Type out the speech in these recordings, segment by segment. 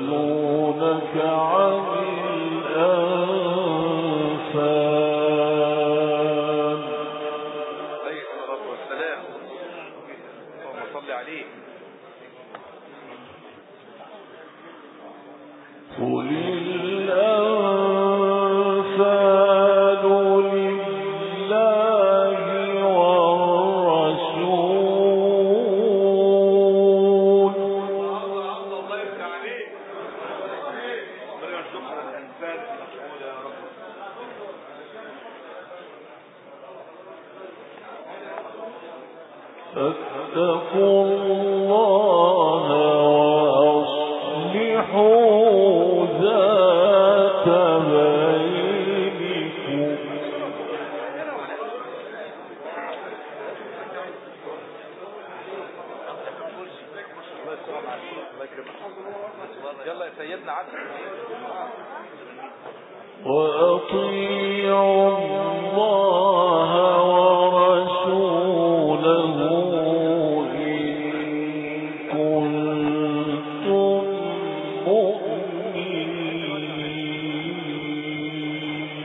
فاتقوا الله وأصلحوا ذات بينكم. يلا يا سيدنا عدل. وأطيعوا الله ورسوله إن كنتم مؤمنين.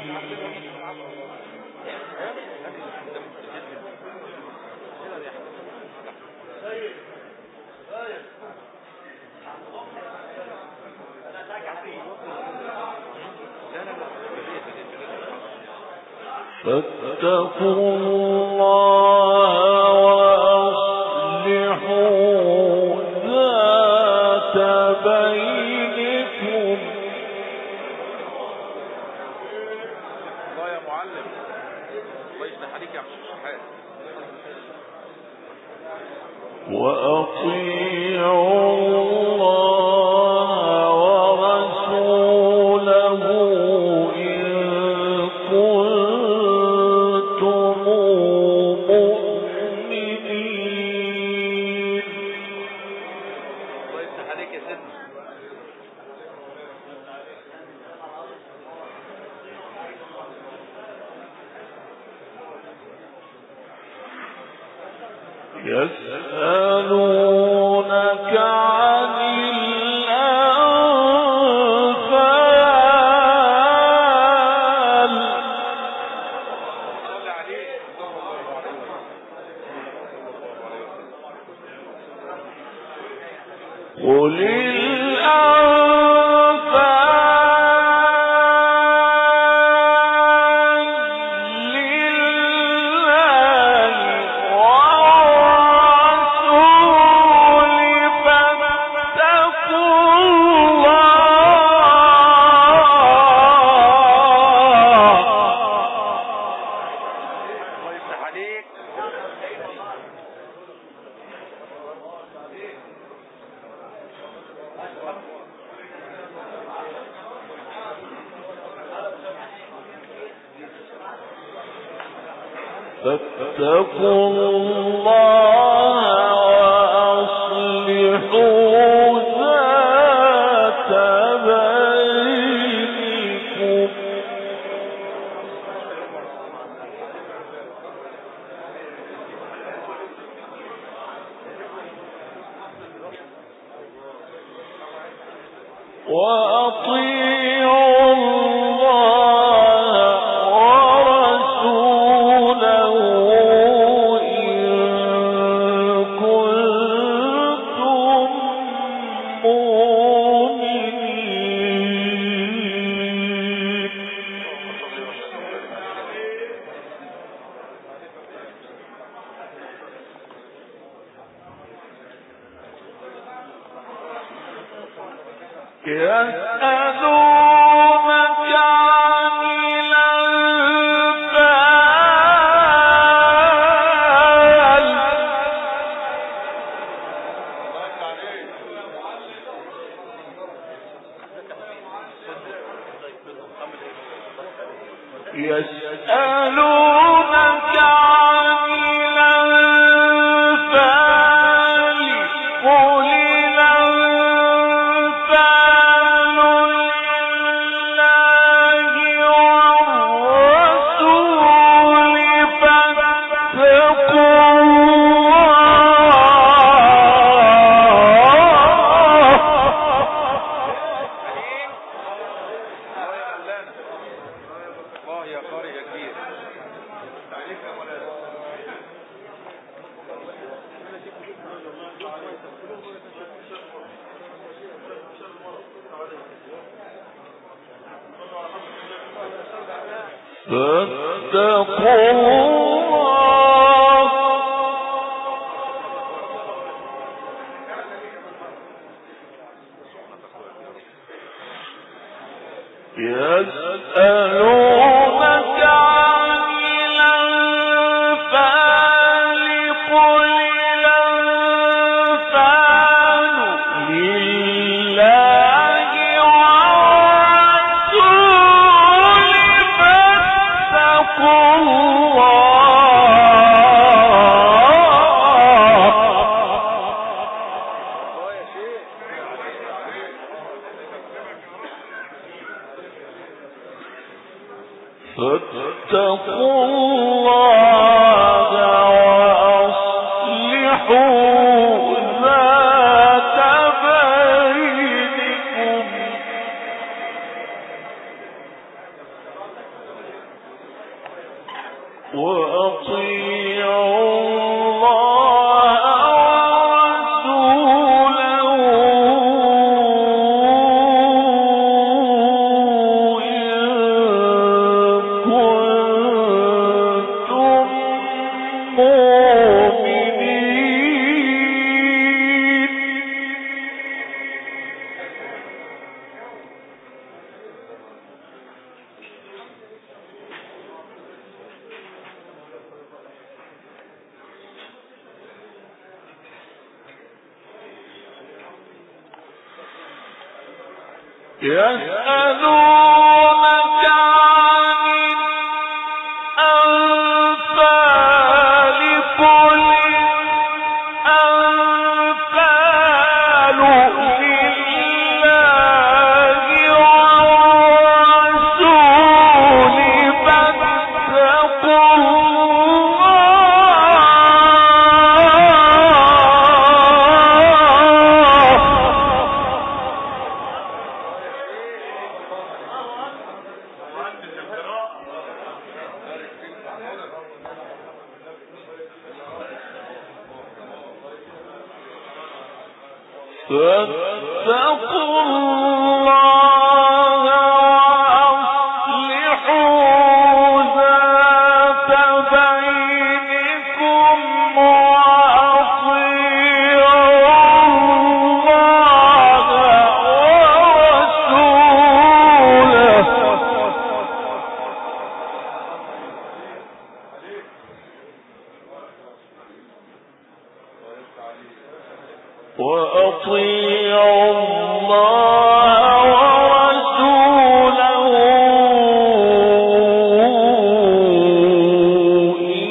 فاتقوا الله وأصلحوا ذات بينكم. الله يا معلم، الله يفتح عليك يا عم الشحات. وأطيعوا الله ورسوله إن كنتم مؤمنين. الله يفتح عليك يا سيدنا. يسألونك عن الأنفال قل فاتقوا الله وأصلحوا ذات بينكم. وأطيعوا الله ورسوله إن كنتم مؤمنين. يسألونك عن الأنفال يسألونك عن الأنفال قل الأنفال فاتقوا الله يسألونك عن الأنفال قل الأنفال لله والرسول فاتقوا فاتقوا الله وأصلحوا ذات بينكم وأطيعوا يسألونك عن الأنفال قل الأنفال لله والرسول فاتقوا فاتقوا الله وأصلحوا ذات بينكم وأطيعوا الله ورسوله وأطيعوا الله ورسوله إن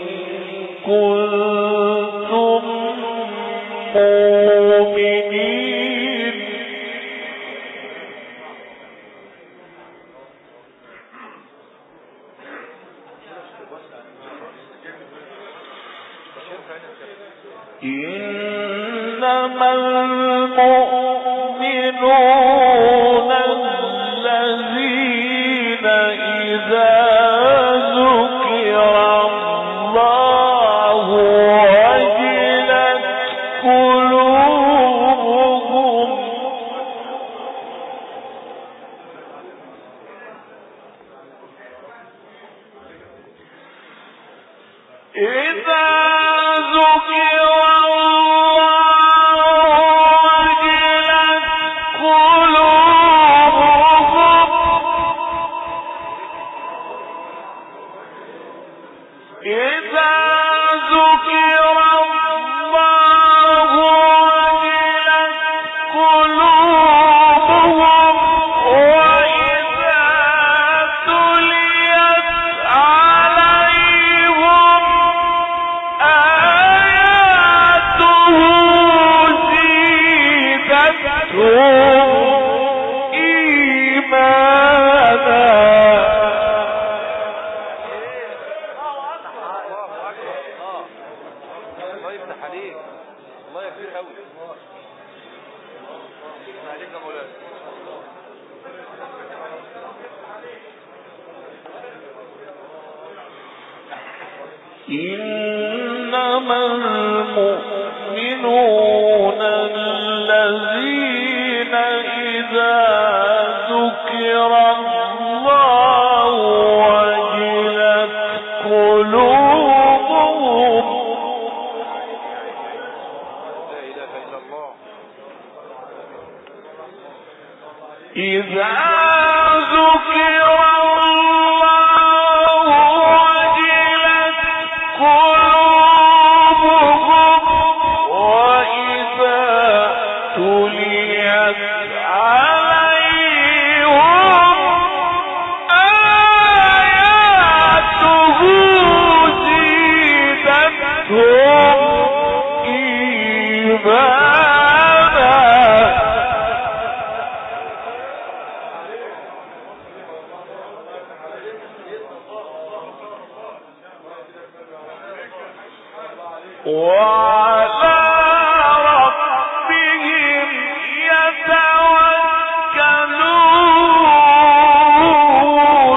كنتم مؤمنين إنما المؤمنون الذين إذا ذكر الله وجلت قلوبهم إذا ذكر إنما المؤمنون الذين إذا ذكر الله إذا ذكر الله وجلت قلوبهم وإذا تليت عليهم آياته زيدتهم إيمانا وعلى ربهم يتوكلون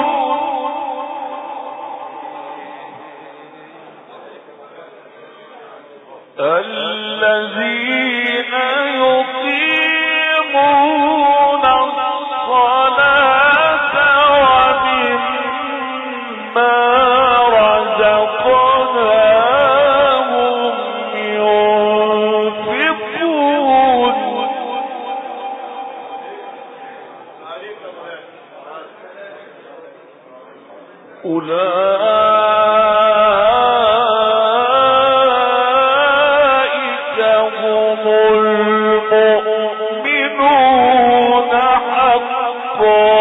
الذين يقيمون الصلاة ومما رزقناهم ينفقون أولئك هم المؤمنون حقا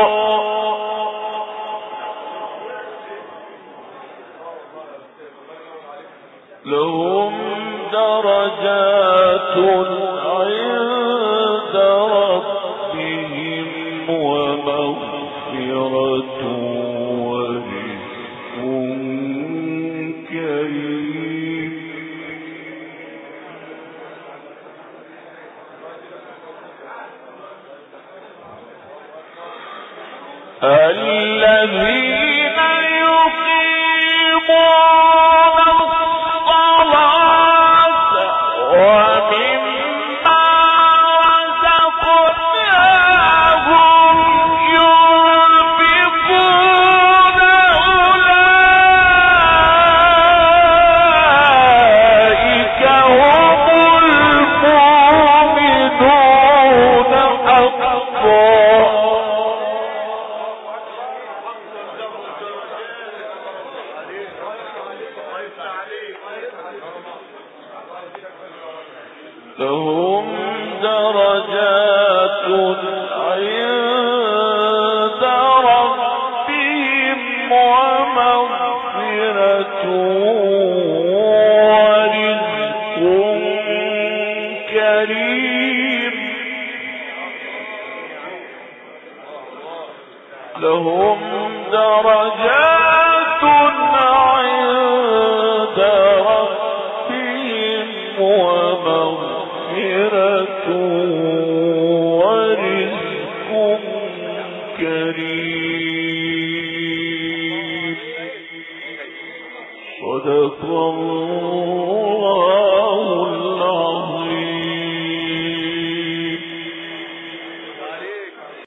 لهم درجات عند ربهم ومغفرة ورزق كريم الذين يقيمون الصلاة ومما رزقناهم ينفقون أولئك هم المؤمنون حقا لهم درجات عند ربهم ومغفرة ورزق كريم لهم درجات عند ربهم ومغفرة ورزق كريم صدق الله